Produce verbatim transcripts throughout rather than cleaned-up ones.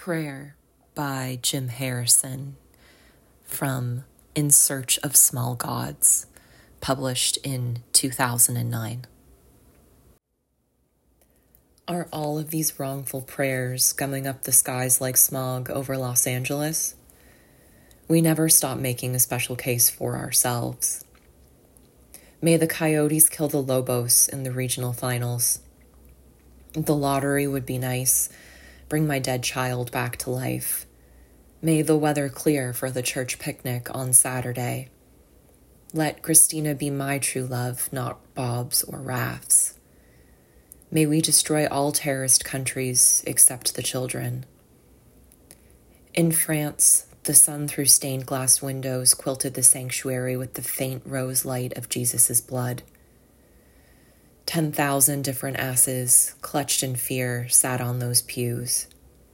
Prayer by Jim Harrison from In Search of Small Gods, published in two thousand nine. Are all of these wrongful prayers gumming up the skies like smog over Los Angeles? We never stop making a special case for ourselves. May the Coyotes kill the Lobos in the regional finals. The lottery would be nice. Bring my dead child back to life. May the weather clear for the church picnic on Saturday. Let Christina be my true love, not Bob's or Raph's. May we destroy all terrorist countries except the children. In France, the sun through stained glass windows quilted the sanctuary with the faint rose light of Jesus' blood. Ten thousand different asses, clutched in fear, sat on those pews.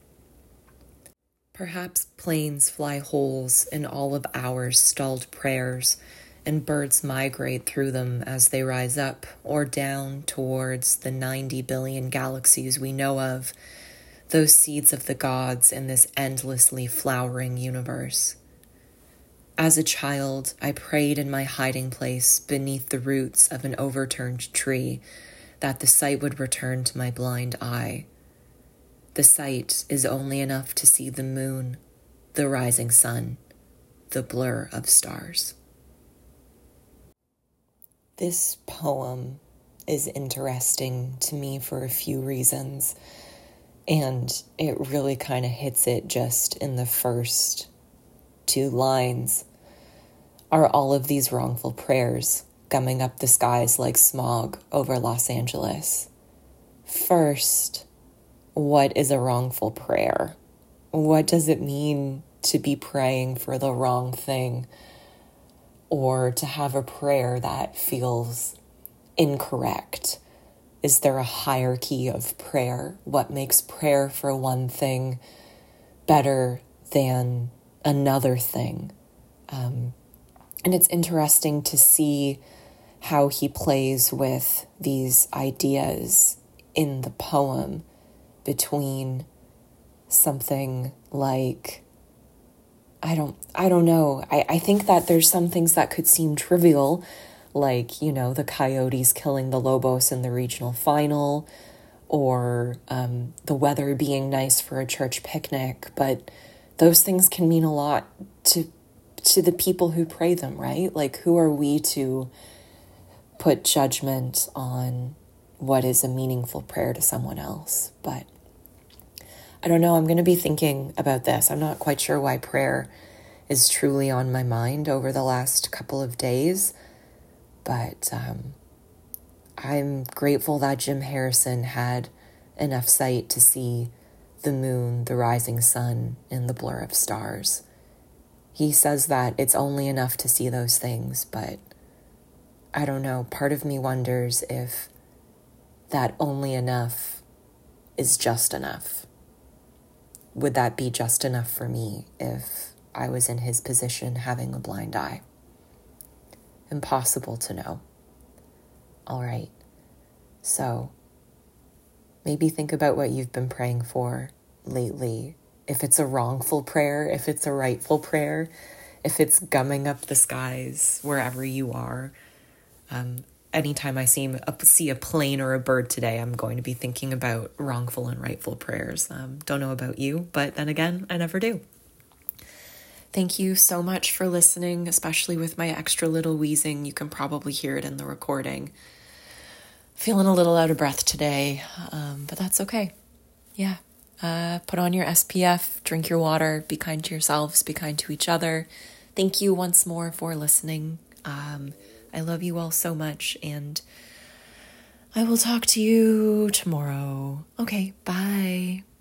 Perhaps planes fly holes in all of our stalled prayers, and birds migrate through them as they rise up or down towards the ninety billion galaxies we know of, those seeds of the gods in this endlessly flowering universe. As a child, I prayed in my hiding place beneath the roots of an overturned tree that the sight would return to my blind eye. The sight is only enough to see the moon, the rising sun, the blur of stars. This poem is interesting to me for a few reasons, and it really kind of hits it just in the first two lines. Are all of these wrongful prayers gumming up the skies like smog over Los Angeles? First, what is a wrongful prayer? What does it mean to be praying for the wrong thing, or to have a prayer that feels incorrect? Is there a hierarchy of prayer? What makes prayer for one thing better than another thing? Um, and it's interesting to see how he plays with these ideas in the poem between something like, I don't, I don't know. I, I think that there's some things that could seem trivial, like, you know, the Coyotes killing the Lobos in the regional final, or um, the weather being nice for a church picnic. But those things can mean a lot to to the people who pray them, right? Like, who are we to put judgment on what is a meaningful prayer to someone else? But I don't know. I'm going to be thinking about this. I'm not quite sure why prayer is truly on my mind over the last couple of days. But um, I'm grateful that Jim Harrison had enough sight to see the moon, the rising sun, and the blur of stars. He says that it's only enough to see those things, but I don't know. Part of me wonders if that only enough is just enough. Would that be just enough for me if I was in his position having a blind eye? Impossible to know. All right. So maybe think about what you've been praying for lately. If it's a wrongful prayer, if it's a rightful prayer, if it's gumming up the skies wherever you are. Um, anytime I see a, see a plane or a bird today, I'm going to be thinking about wrongful and rightful prayers. Um, don't know about you, but then again, I never do. Thank you so much for listening, especially with my extra little wheezing. You can probably hear it in the recording. Feeling a little out of breath today, um, but that's okay. Yeah. Uh, put on your S P F, drink your water, be kind to yourselves, be kind to each other. Thank you once more for listening. Um, I love you all so much, and I will talk to you tomorrow. Okay, bye.